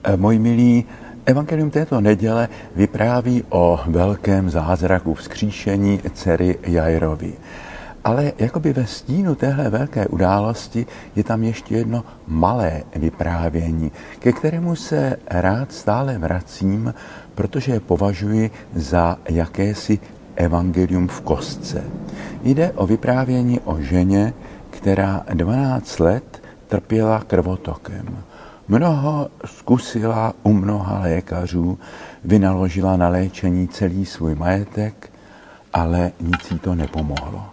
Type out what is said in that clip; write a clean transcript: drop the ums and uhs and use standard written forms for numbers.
Moji milí, evangelium této neděle vypráví o velkém zázraku vzkříšení dcery Jairovy. Ale jakoby ve stínu téhle velké události je tam ještě jedno malé vyprávění, ke kterému se rád stále vracím, protože je považuji za jakési evangelium v kostce. Jde o vyprávění o ženě, která 12 let trpěla krvotokem. Mnoho zkusila u mnoha lékařů, vynaložila na léčení celý svůj majetek, ale nic jí to nepomohlo.